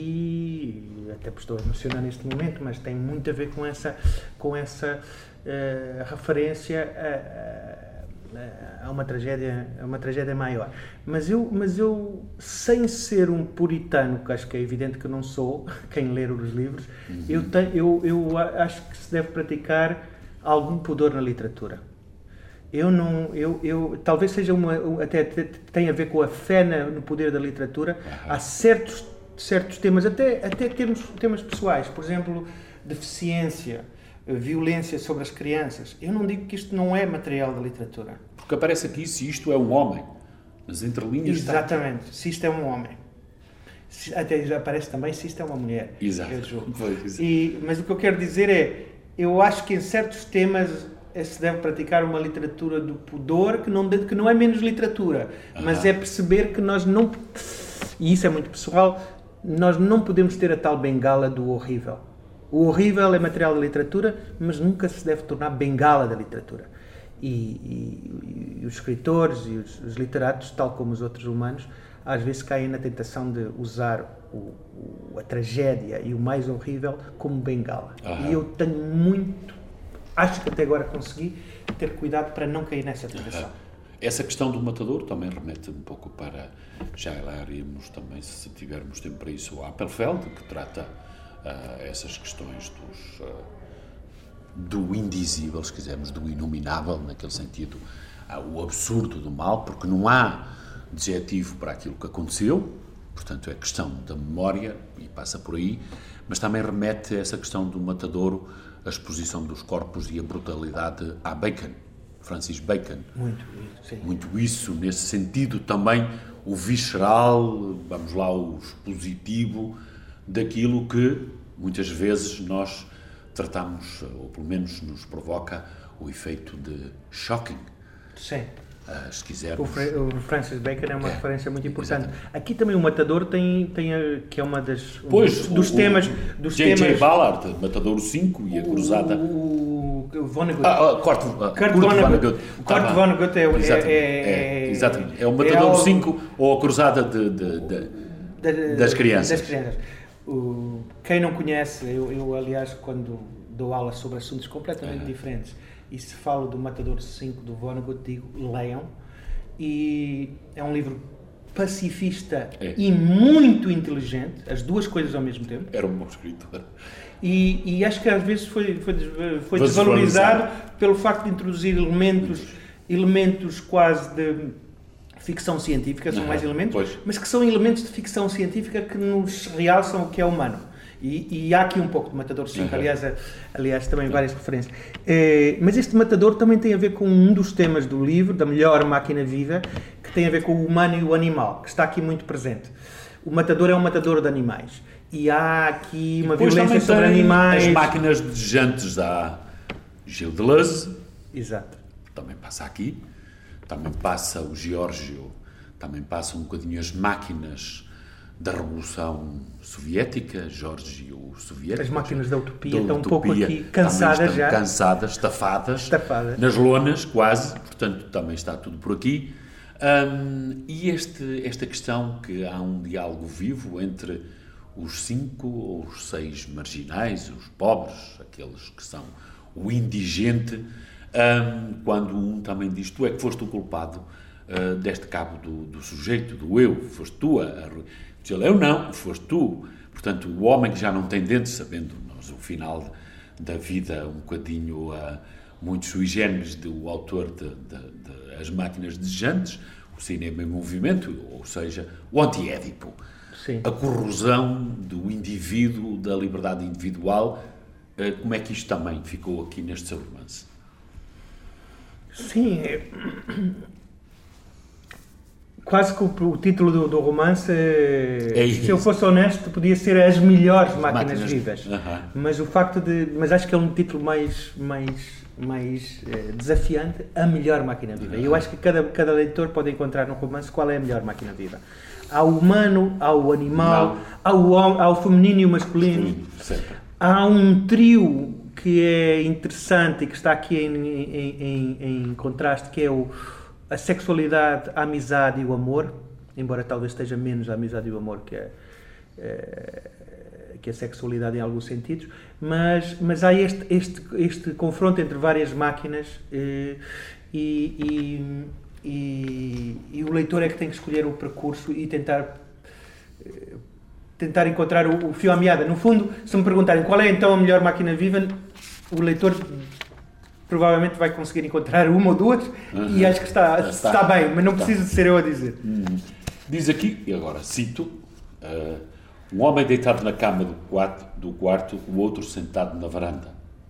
aí, até estou a emocionar neste momento, mas tem muito a ver com essa, com essa uh, referência a, a a uma tragédia, a uma tragédia maior. Mas eu, mas eu, sem ser um puritano, que acho que é evidente que eu não sou, quem ler os livros, uhum. eu, tenho, eu, eu acho que se deve praticar algum pudor na literatura. Eu não, eu, eu talvez seja uma, até tem a ver com a fé na, no poder da literatura. Uhum. Há certos, certos temas, até, até termos, temas pessoais, por exemplo, deficiência, violência sobre as crianças. Eu não digo que isto não é material da literatura. Porque aparece aqui se isto é um homem. Nas entrelinhas está... Exatamente. Se isto é um homem. Se, até já aparece também se isto é uma mulher. Exato. E, mas o que eu quero dizer é, eu acho que em certos temas se deve praticar uma literatura do pudor, que não, que não é menos literatura, ah. mas é perceber que nós não... E isso é muito pessoal, nós não podemos ter a tal bengala do horrível. O horrível é material da literatura, mas nunca se deve tornar bengala da literatura. E, e, e os escritores e os, os literatos, tal como os outros humanos, às vezes caem na tentação de usar o, o, a tragédia e o mais horrível como bengala. Uhum. E eu tenho muito, acho que até agora consegui ter cuidado para não cair nessa tentação. Uhum. Essa questão do matador também remete um pouco para, já lá iremos também, se tivermos tempo para isso, ao Appelfeld, que trata Uh, essas questões dos, uh, do indizível, se quisermos, do inominável, naquele sentido, uh, o absurdo do mal, porque não há adjetivo para aquilo que aconteceu, portanto é questão da memória, e passa por aí, mas também remete a essa questão do matadouro, a exposição dos corpos e a brutalidade a Bacon, Francis Bacon. Muito, sim. Muito isso, nesse sentido também, o visceral, vamos lá, o expositivo, daquilo que muitas vezes nós tratamos, ou pelo menos nos provoca o efeito de shocking. Sim. Uh, se quisermos. O, o Francis Bacon é uma é, referência muito importante. Exatamente. Aqui também o Matador tem, tem a, que é uma das pois, um, dos o, temas dos J J. Ballard, Matador cinco e a Cruzada. O, o Vonnegut. Ah, ah, Kurt, uh, Kurt Vonnegut. O Kurt Vonnegut é, exatamente, é, é, é, exatamente. É o Matador é cinco ou a Cruzada de, de, de, da, das crianças. Das crianças. O, quem não conhece, eu, eu aliás quando dou aulas sobre assuntos completamente uhum. diferentes, e se falo do Matador cinco do Vonnegut, digo, leiam, e é um livro pacifista é. e muito inteligente, as duas coisas ao mesmo tempo. Era um bom escritor. E, e acho que às vezes foi, foi, foi desvalorizado pelo facto de introduzir elementos, elementos quase de ficção científica, são uhum, mais elementos, pois. mas que são elementos de ficção científica que nos realçam o que é humano. E, e há aqui um pouco de Matador cinco, uhum. aliás, aliás, também várias referências. É, mas este Matador também tem a ver com um dos temas do livro, da melhor máquina viva, que tem a ver com o humano e o animal, que está aqui muito presente. O Matador é um matador de animais. E há aqui uma Depois violência sobre animais. As máquinas desejantes da Gilles Deleuze. Exato. Também passa aqui. Também passa o Giorgio. Também passa um bocadinho as máquinas da Revolução Soviética, Giorgio Soviético. As máquinas da utopia da estão utopia, um pouco aqui cansadas já. Cansadas, estafadas, estafadas, nas lonas quase, portanto também está tudo por aqui. Um, e este, esta questão que há um diálogo vivo entre os cinco ou os seis marginais, os pobres, aqueles que são o indigente, um, quando um também diz, tu é que foste o culpado uh, deste cabo do, do sujeito, do eu, foste tu a... a diz ele, eu não, foste tu. Portanto, o homem que já não tem dentes, sabendo nós o final da vida um bocadinho uh, muito sui generis do autor de, de, de As Máquinas Desejantes, o cinema em movimento, ou seja, o anti-édipo. Sim. A corrosão do indivíduo, da liberdade individual. Uh, como é que isto também ficou aqui neste seu romance? Sim, é... quase que o, o título do, do romance, é se eu fosse honesto, podia ser As Melhores As Máquinas, máquinas Vivas. Uh-huh. Mas o facto de... Mas acho que é um título mais, mais, mais eh, desafiante, A Melhor Máquina Viva. E uh-huh. eu acho que cada, cada leitor pode encontrar no romance qual é a melhor máquina viva. Há o humano, há o animal, há o, há o feminino e o masculino. Sempre. Há um trio que é interessante e que está aqui em, em, em, em contraste, que é o a sexualidade, a amizade e o amor, embora talvez esteja menos a amizade e o amor que a, que a sexualidade em alguns sentidos, mas, mas há este, este, este confronto entre várias máquinas e, e, e, e o leitor é que tem que escolher o percurso e tentar, tentar encontrar o, o fio à meada. No fundo, se me perguntarem qual é então a melhor máquina viva, o leitor provavelmente vai conseguir encontrar uma ou duas, uhum. e acho que está, está. está bem, mas não está. Precisa de ser eu a dizer. Uhum. Diz aqui, e agora cito, uh, um homem deitado na cama do quarto, do quarto, o outro sentado na varanda.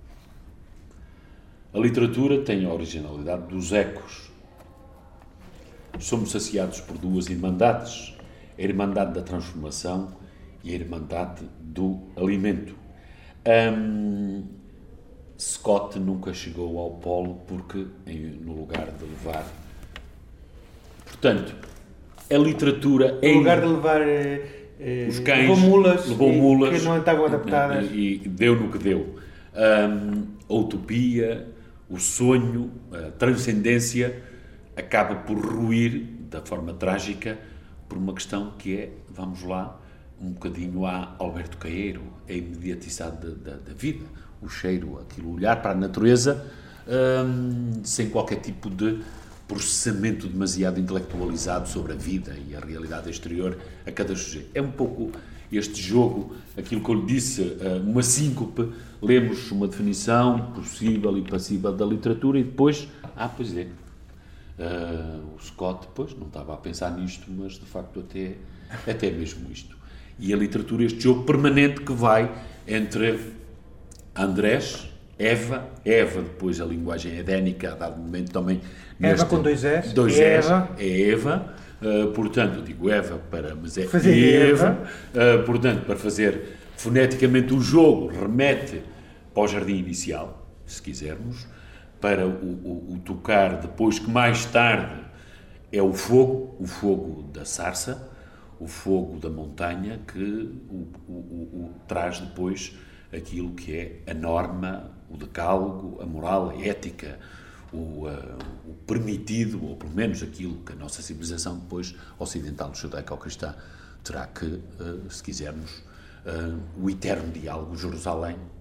A literatura tem a originalidade dos ecos. Somos saciados por duas irmandades, a irmandade da transformação e a irmandade do alimento. Um, Scott nunca chegou ao polo porque, em, no lugar de levar... Portanto, a literatura... No lugar de levar eh, os cães, levou mulas, levou e, mulas que não estavam adaptadas. E, e deu no que deu. Um, a utopia, o sonho, a transcendência, acaba por ruir, da forma trágica, por uma questão que é, vamos lá, um bocadinho a Alberto Caeiro, a imediaticidade da, da, da vida. O cheiro, aquilo, olhar para a natureza hum, sem qualquer tipo de processamento demasiado intelectualizado sobre a vida e a realidade exterior a cada sujeito. É um pouco este jogo, aquilo que eu lhe disse, uma síncope, lemos uma definição possível e passível da literatura e depois, ah, pois é, uh, o Scott, pois, não estava a pensar nisto, mas de facto até, até mesmo isto. E a literatura, este jogo permanente que vai entre Andrés, Eva, Eva, depois a linguagem edénica, a dado momento também... Eva neste, com dois S. Dois Eva. S, é Eva, uh, portanto, digo Eva para... Mas é fazer Eva, Eva. Uh, portanto, para fazer foneticamente o jogo, remete para o jardim inicial, se quisermos, para o, o, o tocar depois, que mais tarde é o fogo, o fogo da sarça, o fogo da montanha, que o, o, o, o traz depois... aquilo que é a norma, o decálogo, a moral, a ética, o, uh, o permitido, ou pelo menos aquilo que a nossa civilização depois, ocidental, judaico-cristã, terá que, uh, se quisermos, uh, o eterno diálogo, Jerusalém,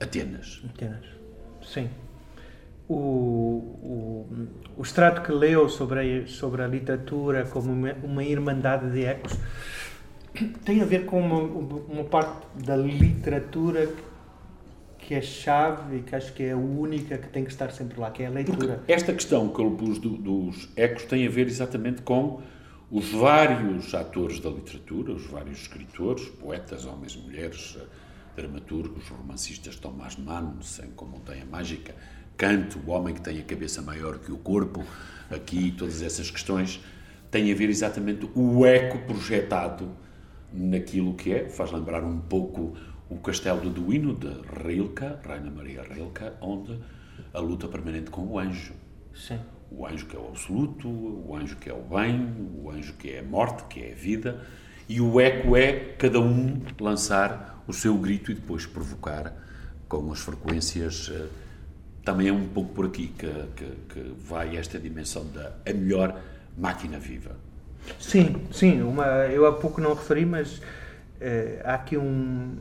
Atenas. Atenas, sim. O, o, o extrato que leu sobre a, sobre a literatura como uma, uma irmandade de ecos tem a ver com uma, uma parte da literatura que é chave e que acho que é a única que tem que estar sempre lá, que é a leitura. Porque esta questão que ele pôs do, dos ecos tem a ver exatamente com os vários atores da literatura, os vários escritores, poetas, homens e mulheres, dramaturgos, romancistas, Thomas Mann, sem como Montanha Mágica, Kant, o homem que tem a cabeça maior que o corpo, aqui todas essas questões têm a ver exatamente o eco projetado naquilo que é, faz lembrar um pouco o Castelo de Duino, de Rilke, Raina Maria Rilke, onde a luta permanente com o anjo. Sim. O anjo que é o absoluto, o anjo que é o bem, o anjo que é a morte, que é a vida, e o eco é cada um lançar o seu grito e depois provocar com as frequências. Também é um pouco por aqui que, que, que vai esta dimensão da a melhor máquina viva. Sim, sim. Uma, eu há pouco não referi, mas eh, há aqui um,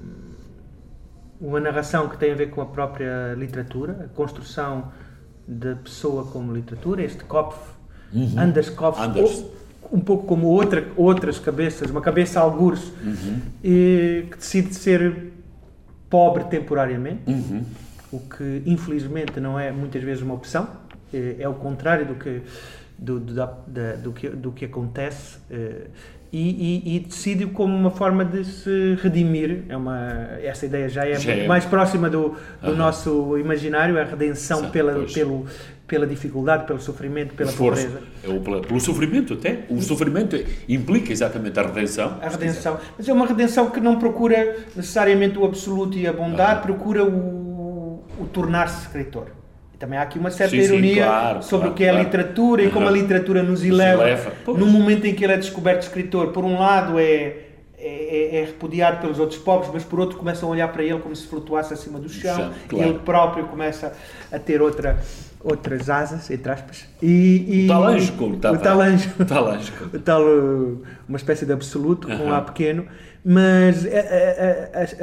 uma narração que tem a ver com a própria literatura, a construção da pessoa como literatura, este Kopf, uhum. Anders Kopf, Anders. um pouco como outra, outras cabeças, uma cabeça algures, uhum. e, que decide ser pobre temporariamente, uhum. o que infelizmente não é muitas vezes uma opção, é, é o contrário do que, do, do, da, da, do que, do que acontece, é, e, e, e decide como uma forma de se redimir. É uma, essa ideia já é já muito é. mais próxima do, do uhum. nosso imaginário, a redenção Sim, pela, pelo, pela dificuldade, pelo sofrimento, pela Esforço. pobreza. É o, pelo sofrimento até. O sofrimento implica exatamente a redenção. A redenção. Mas é uma redenção que não procura necessariamente o absoluto e a bondade, uhum. procura o, o tornar-se escritor. Também há aqui uma certa sim, ironia sim, claro, sobre claro, o que é a claro. literatura e como uhum. a literatura nos eleva. eleva. No momento em que ele é descoberto escritor, por um lado é, é, é repudiado pelos outros pobres, mas por outro começam a olhar para ele como se flutuasse acima do chão, chão claro. e ele próprio começa a ter outra, outras asas, entre aspas. E, e, o tal anjo, como está. O tal anjo. O tal anjo. O tal, uma espécie de absoluto, com um A pequeno. Mas a, a, a, a,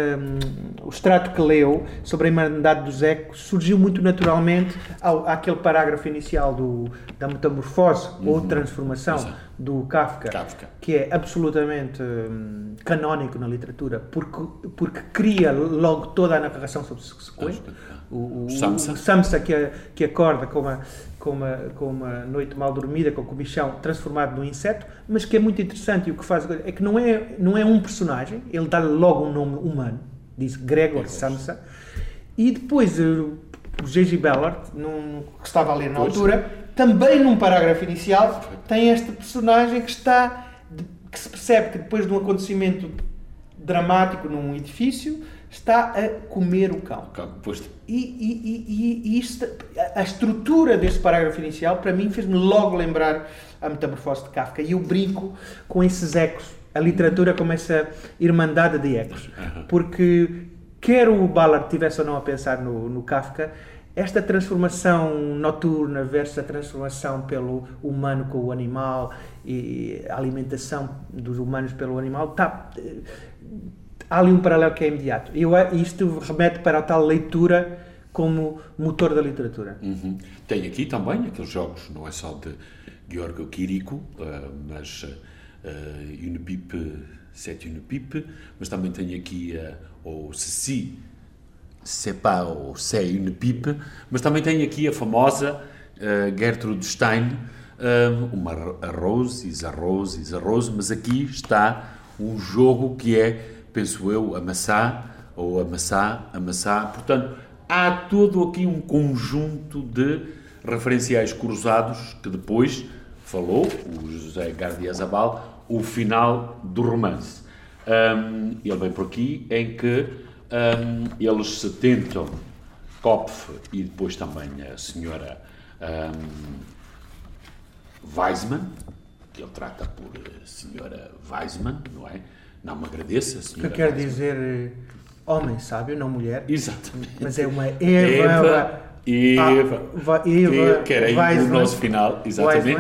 a, um, o extrato que leu sobre a Irmandade dos Ecos surgiu muito naturalmente ao, àquele parágrafo inicial do, da metamorfose uhum. ou transformação Exato. do Kafka, Kafka, que é absolutamente um, canónico na literatura, porque, porque cria logo toda a narração subsequente. O, o, Samsa, o Samsa que, a, que acorda com uma, com, uma, com uma noite mal dormida, com o comichão transformado num inseto, mas que é muito interessante, e o que faz é que não é, não é um personagem, ele dá-lhe logo um nome humano, diz Gregor é Samsa, e depois o G G Ballard, num, que estava a ler na pois. altura, também num parágrafo inicial, tem este personagem que está, que se percebe que depois de um acontecimento dramático num edifício, está a comer o cão. E, e, e, e isto, a estrutura deste parágrafo inicial, para mim, fez-me logo lembrar a Metamorfose de Kafka. E eu brinco com esses ecos. A literatura como essa irmandade de ecos. Porque, quer o Ballard tivesse ou não a pensar no, no Kafka, esta transformação noturna versus a transformação pelo humano com o animal e a alimentação dos humanos pelo animal, está... Há ali um paralelo que é imediato. Eu, isto remete para a tal leitura como motor da literatura. Uhum. Tem aqui também aqueles jogos, não é só de Gheorghe Chirico, uh, mas uh, Une pipe, c'est une pipe, mas também tem aqui uh, o Ceci, c'est pas ou c'est une pipe, mas também tem aqui a famosa uh, Gertrude Stein, uh, uma a Rose, is a Rose, is a Rose, mas aqui está um jogo que é, penso eu, amassar, ou amassar, amassar. Portanto, há todo aqui um conjunto de referenciais cruzados que depois falou o José Gardiazabal, o final do romance. Um, ele vem por aqui em que um, eles se tentam, Kopf e depois também a senhora um, Weisman, que ele trata por senhora Weisman, não é? Não me agradeça, senhora. Que quer Weisman. dizer homem sábio, não mulher. Exatamente. Mas é uma Eva. Eva. Eva. Ah, Eva que era aí Weisman, o nosso final, exatamente.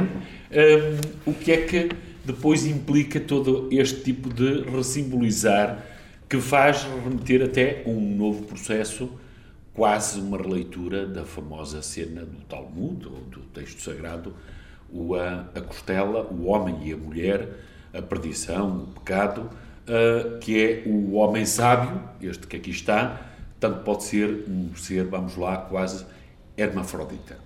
Um, o que é que depois implica todo este tipo de ressimbolizar que faz remeter até um novo processo, quase uma releitura da famosa cena do Talmud, ou do texto sagrado, o, a, a costela, o homem e a mulher, a perdição, o pecado, uh, que é o homem sábio, este que aqui está, tanto pode ser um ser, vamos lá, quase hermafrodita.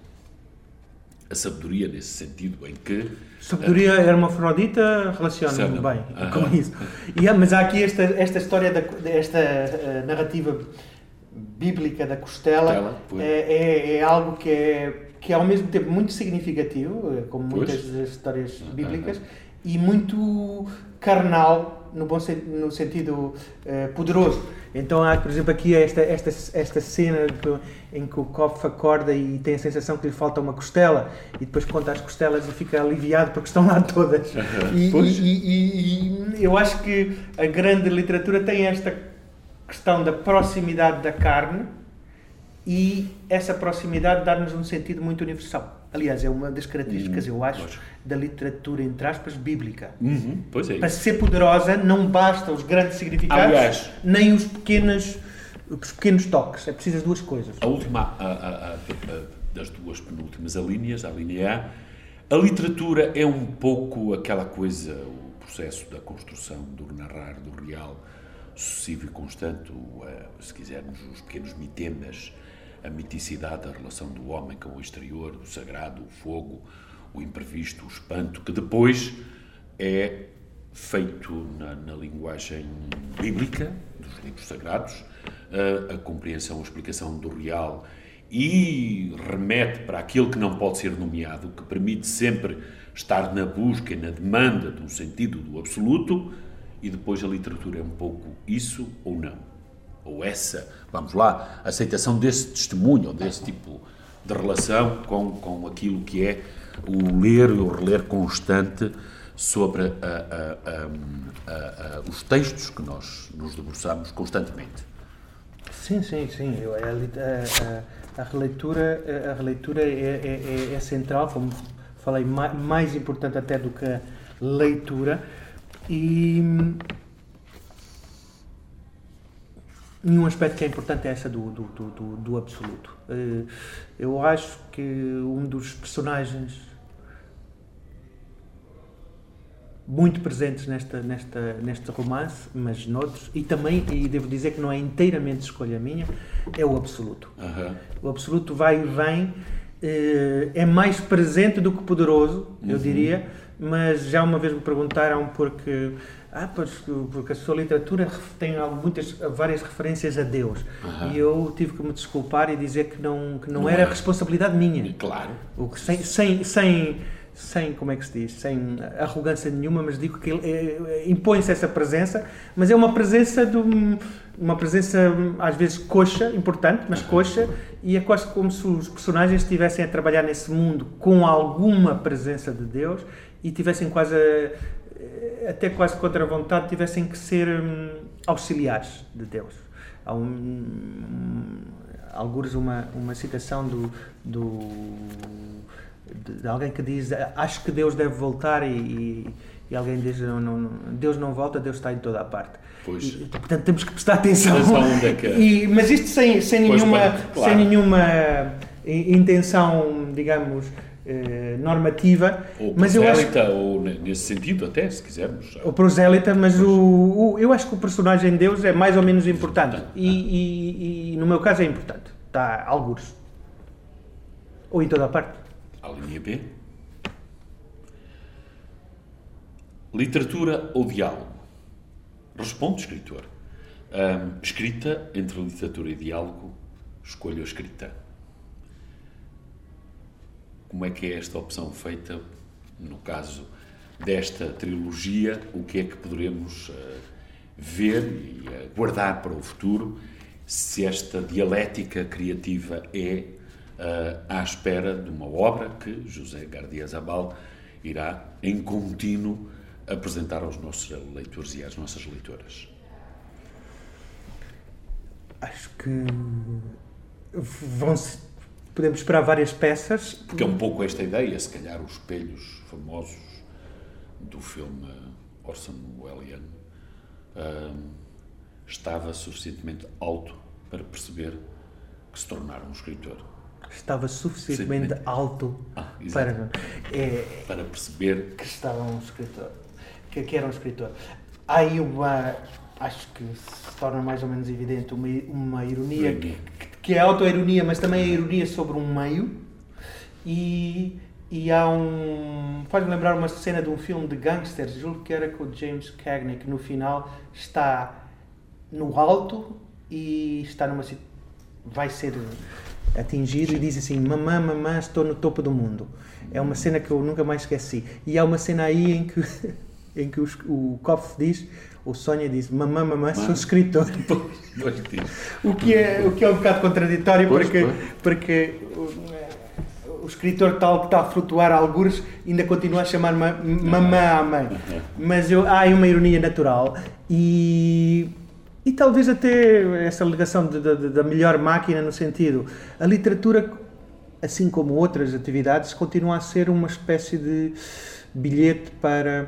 A sabedoria nesse sentido em que... Sabedoria uh, hermafrodita relaciona-me bem uh -huh. com isso. E, mas há aqui esta, esta história, da, esta uh, narrativa bíblica da costela, é, é, é algo que é, que é ao mesmo tempo muito significativo, como muitas das histórias bíblicas, uh -huh. e muito carnal, no, bom, no sentido uh, poderoso. Então há, por exemplo, aqui esta, esta, esta cena em que o Kopf acorda e tem a sensação que lhe falta uma costela, e depois conta as costelas e fica aliviado porque estão lá todas. Uh -huh. e, e, e, e eu acho que a grande literatura tem esta questão da proximidade da carne, e essa proximidade dá-nos um sentido muito universal. Aliás, é uma das características, hum, eu acho, lógico. da literatura, entre aspas, bíblica. Uhum, pois é. Para ser poderosa, não basta os grandes significados, Aliás, nem os pequenos, os pequenos toques. É preciso as duas coisas. A última, a, a, a, a, das duas penúltimas alíneas, a linha A, a literatura é um pouco aquela coisa, o processo da construção, do narrar, do real, sucessivo e constante, se quisermos, os pequenos mitemas, a miticidade da relação do homem com o exterior, o sagrado, o fogo, o imprevisto, o espanto, que depois é feito na, na linguagem bíblica, dos livros sagrados, a, a compreensão, a explicação do real, e remete para aquilo que não pode ser nomeado, que permite sempre estar na busca e na demanda de um sentido do absoluto. E depois a literatura é um pouco isso ou não? Ou essa, vamos lá, aceitação desse testemunho, ou desse tipo de relação com, com aquilo que é o ler e o reler constante sobre a, a, a, a, a, os textos que nós nos debruçamos constantemente. Sim, sim, sim. A, a, a releitura, a releitura é, é, é central, como falei, mais, mais importante até do que a leitura. E um aspecto que é importante é essa do, do, do, do absoluto. Eu acho que um dos personagens muito presentes nesta, nesta, neste romance, mas noutros, e também, e devo dizer que não é inteiramente escolha minha, é o absoluto. Uh-huh. O absoluto vai e vem, é mais presente do que poderoso, eu uh-huh. diria, mas já uma vez me perguntaram porque, ah, porque a sua literatura tem muitas, várias referências a Deus. Uhum. E eu tive que me desculpar e dizer que não, que não, não era é. responsabilidade minha. Claro. O que, sem, sem, sem, sem, como é que se diz, sem arrogância nenhuma, mas digo que é, impõe-se essa presença, mas é uma presença de um, uma presença às vezes coxa, importante, mas coxa, e é quase como se os personagens estivessem a trabalhar nesse mundo com alguma presença de Deus e tivessem quase, a, até quase contra a vontade, tivessem que ser hum, auxiliares de Deus. Há um, um, algures uma, uma citação do, do, de, de alguém que diz: acho que Deus deve voltar, e, e, e alguém diz: não, não, Deus não volta, Deus está em toda a parte. Pois. E, portanto, temos que prestar atenção. Onde é que é? E, mas isto sem, sem, pois, nenhuma, bem, claro. sem nenhuma intenção, digamos, Eh, normativa, ou mas eu acho, ou nesse sentido até, se quisermos, ou prosélita, mas o, o, eu acho que o personagem de Deus é mais ou menos importante, importante. E, e, e no meu caso é importante, está algures, ou em toda a parte. A linha B. Literatura ou diálogo? Responde o escritor. Um, escrita, entre literatura e diálogo, escolho a escrita. Como é que é esta opção feita, no caso desta trilogia? O que é que poderemos uh, ver e uh, guardar para o futuro, se esta dialética criativa é uh, à espera de uma obra que José Gardiazabal irá, em contínuo, apresentar aos nossos leitores e às nossas leitoras? Acho que vão-se... Podemos esperar várias peças. Porque é um pouco esta ideia, se calhar os espelhos famosos do filme Orson Welles uh, estava suficientemente alto para perceber que se tornara um escritor. Estava suficientemente alto ah, para, é, para perceber que estava um escritor, que, que era um escritor. Há aí uma, acho que se torna mais ou menos evidente, uma, uma ironia, que, que é auto-ironia, mas também é ironia sobre um meio, e, e há um... faz-me lembrar uma cena de um filme de gangsters, julgo que era com o James Cagney, que no final está no alto e está numa situação, vai ser atingido e diz assim: mamã, mamã, estou no topo do mundo. É uma cena que eu nunca mais esqueci. E há uma cena aí em que, em que os, o Kopf diz, o Sónia diz: mamã, mamã, sou escritor. o, que é, o que é um bocado contraditório, pois, porque, pois. porque o, o escritor tal que está a flutuar a algures ainda continua a chamar ma, mamã à mãe. Mas eu, há aí uma ironia natural e... E talvez até essa ligação de, de, da melhor máquina, no sentido, a literatura, assim como outras atividades, continua a ser uma espécie de bilhete para,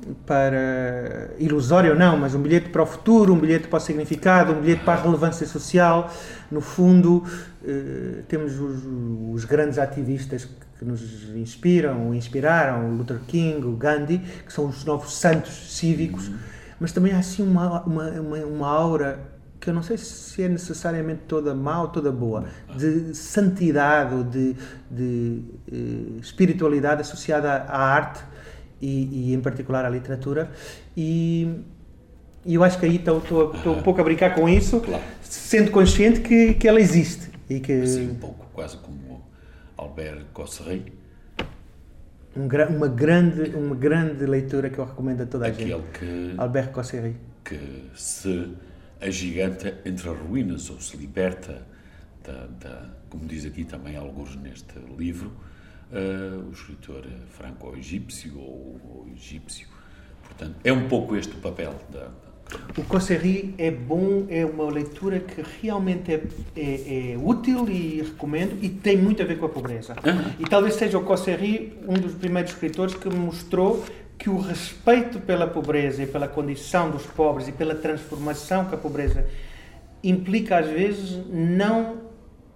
para ilusório ou não, mas um bilhete para o futuro, um bilhete para o significado, um bilhete para a relevância social. No fundo, eh, temos os, os grandes ativistas que nos inspiram, inspiraram, o Luther King, o Gandhi, que são os novos santos cívicos. Mas também há assim uma, uma, uma, uma aura que eu não sei se é necessariamente toda má ou toda boa, de santidade ou de, de uh, espiritualidade associada à arte e, e em particular à literatura, e, e eu acho que aí estou, estou, estou um pouco a brincar com isso, claro. Sendo consciente que, que ela existe. E que... Assim, um pouco quase como Albert Cossery. Um, uma, grande, uma grande leitura que eu recomendo a toda a Aquele gente. Que, Albert Cossery. Que se agiganta entre as ruínas ou se liberta, da, da, como diz aqui também alguns neste livro, uh, o escritor franco-egípcio ou, ou egípcio. Portanto, é um pouco este o papel da... O Cossery é bom, é uma leitura que realmente é, é, é útil e recomendo, e tem muito a ver com a pobreza. Uhum. E talvez seja o Cossery um dos primeiros escritores que mostrou que o respeito pela pobreza e pela condição dos pobres e pela transformação que a pobreza implica, às vezes, não,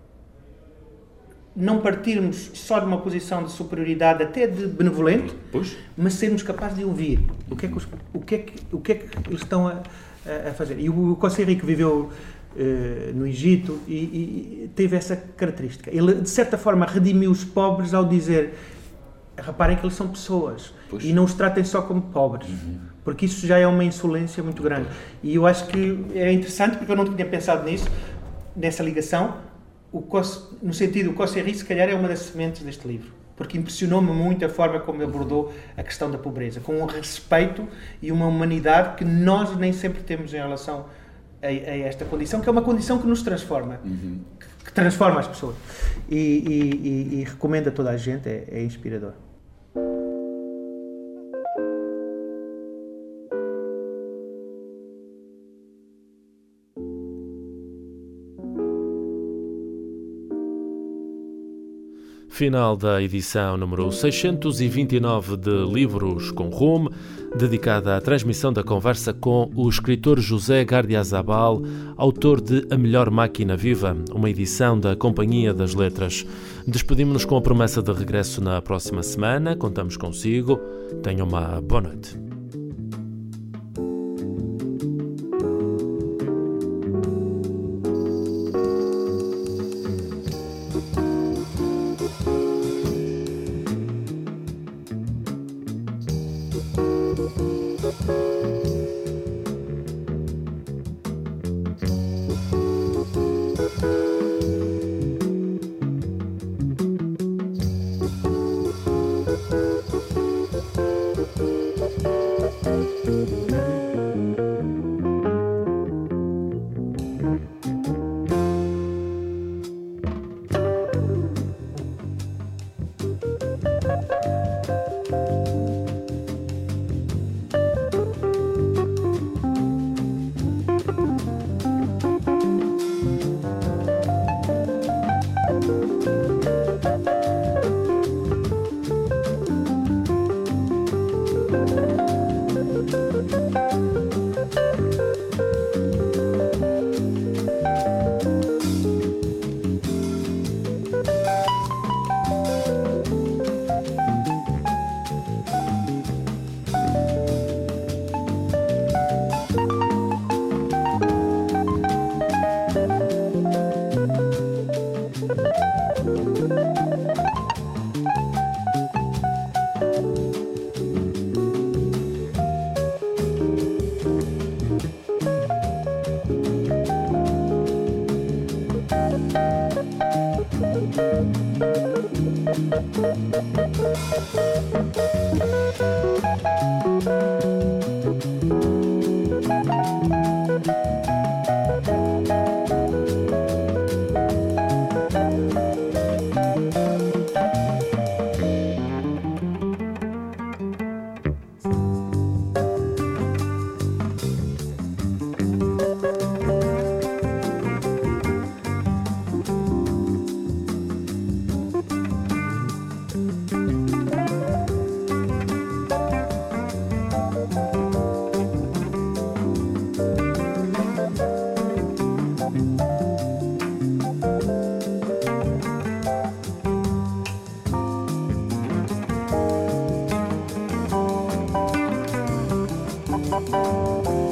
não partirmos só de uma posição de superioridade, até de benevolente, pois. Mas sermos capazes de ouvir o que é que, os, o que, é que, o que, é que eles estão a, a fazer. E o Cossery, que viveu uh, no Egito, e, e teve essa característica. Ele, de certa forma, redimiu os pobres ao dizer: reparem que eles são pessoas, pois. E não os tratem só como pobres, uhum. Porque isso já é uma insolência muito grande. E eu acho que é interessante, porque eu não tinha pensado nisso, nessa ligação. O Cos, no sentido, o Cossery, se calhar, é uma das sementes deste livro, porque impressionou-me muito a forma como ele abordou a questão da pobreza, com um respeito e uma humanidade que nós nem sempre temos em relação a, a esta condição, que é uma condição que nos transforma, uhum. que, que transforma as pessoas. E, e, e, e recomendo a toda a gente, é, é inspirador. Final da edição número seiscentos e vinte e nove de Livros com Rumo, dedicada à transmissão da conversa com o escritor José Gardiazabal, autor de A Melhor Máquina Viva, uma edição da Companhia das Letras. Despedimos-nos com a promessa de regresso na próxima semana. Contamos consigo. Tenha uma boa noite. Thank you.